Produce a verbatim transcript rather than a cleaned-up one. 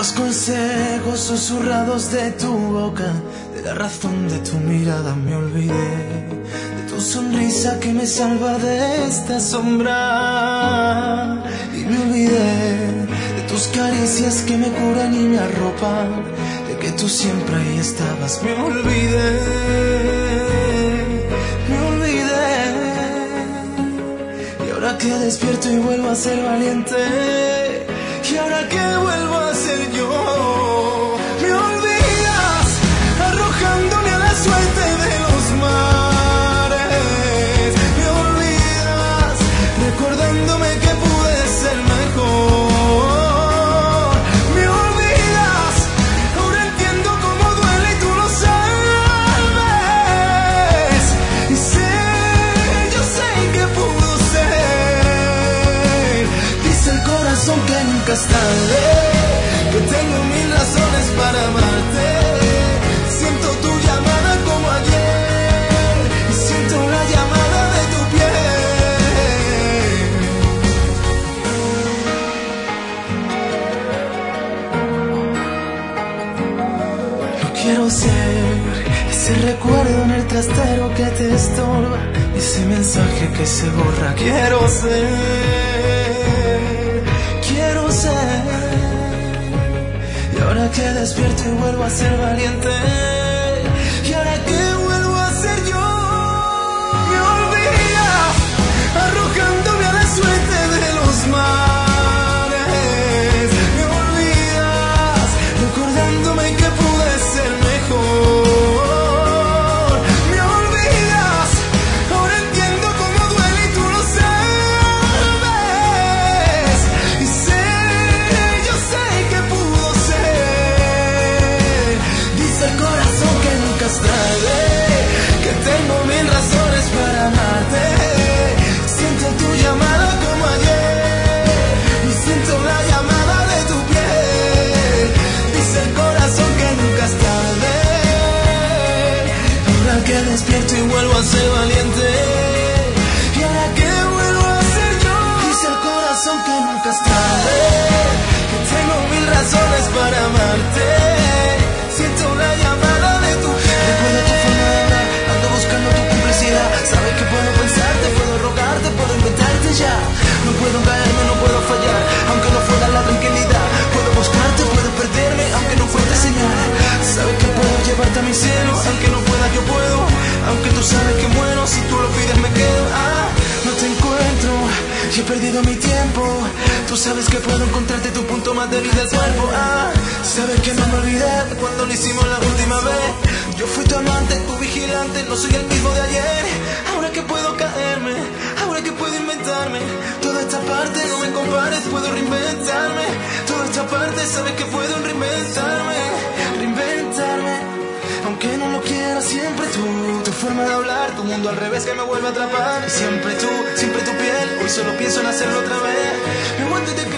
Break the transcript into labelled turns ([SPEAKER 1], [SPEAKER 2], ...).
[SPEAKER 1] Los consejos susurrados de tu boca, de la razón de tu mirada me olvidé, de tu sonrisa que me salva de esta sombra. Y me olvidé de tus caricias que me curan y me arropan, de que tú siempre ahí estabas. Me olvidé, me olvidé. Y ahora que despierto y vuelvo a ser valiente, y ahora que vuelvo a ser yo, me olvidas arrojándome a la suerte de los mares. Me olvidas recordándome que pude ser mejor. Me olvidas, ahora entiendo cómo duele y tú lo sabes. Y sé, yo sé que pudo ser. Dice el corazón que nunca es tarde, que tengo mil razones para amarte. Siento tu llamada como ayer y siento la llamada de tu piel. No quiero ser ese recuerdo en el trastero que te estorba, ese mensaje que se borra. Quiero ser, quiero ser. Y ahora que despierto y vuelvo a ser valiente, y ahora que vuelvo a ser yo, me olvidas arrojándome a la suerte de los mares. Me olvidas recordándome que pude ser mejor. Me olvidas, ahora entiendo cómo duele y tú lo sabes. Y sé, yo sé que pudo ser. Dice el corazón que nunca es tarde, que tengo mil razones para amarte. Siento tu llamada como ayer y siento la llamada de tu piel. Dice el corazón que nunca es tarde, ahora que despierto y vuelvo a ser valiente, y ahora que vuelvo a ser yo. Dice el corazón que nunca es tarde, que tengo mil razones para amarte. Siento la llamada de tu piel. Recuerda tu forma de hablar, ando buscando tu complicidad. Sabes que puedo pensarte, puedo rogarte, puedo inventarte ya. No puedo caerme, no puedo fallar, aunque no fuera la tranquilidad. Puedo buscarte, puedo perderme, aunque no fuerte señal. Sabes que puedo llevarte a mi cielo, aunque no pueda yo puedo. Aunque tú sabes que muero, si tú lo pides me quedo. Ah, no te encuentro y he perdido mi tiempo. Tú sabes que puedo encontrarte tu punto más débil del cuerpo. Ah, sabes que no me olvidé cuando lo hicimos la última vez. Yo fui tu amante, tu vigilante, no soy el mismo de ayer. Ahora que puedo caerme, ahora que puedo inventarme. Toda esta parte no me compares, puedo reinventarme. Toda esta parte sabes que puedo reinventarme, reinventarme. Aunque no lo quiera, siempre tú, tu forma de hablar, tu mundo al revés que me vuelve a atrapar. Siempre tú, siempre tu piel, hoy solo pienso en hacerlo otra vez. Me want to